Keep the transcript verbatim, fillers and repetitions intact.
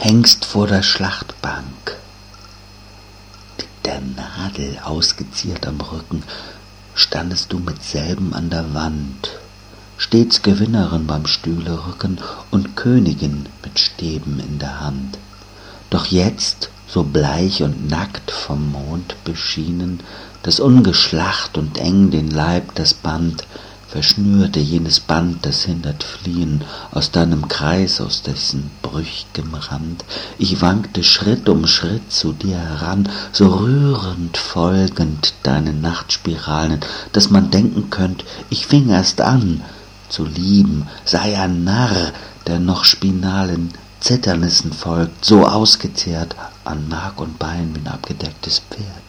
hängst vor der Schlachtbank, der Nadel ausgeziert am Rücken, standest du mit selben an der Wand, stets Gewinnerin beim Stühlerücken und Königin mit Stäben in der Hand. Doch jetzt, so bleich und nackt vom Mond beschienen, das ungeschlacht und eng den Leib das Band, verschnürte jenes Band, das hindert Fliehen, aus deinem Kreis, aus dessen brüch'gem Rand. Ich wankte Schritt um Schritt zu dir heran, so rührend folgend deinen Nachtspiralen, dass man denken könnt, ich fing erst an zu lieben, sei ein Narr, der noch spinalen Zitternissen folgt, so ausgezehrt an Mark und Bein wie ein abgedecktes Pferd.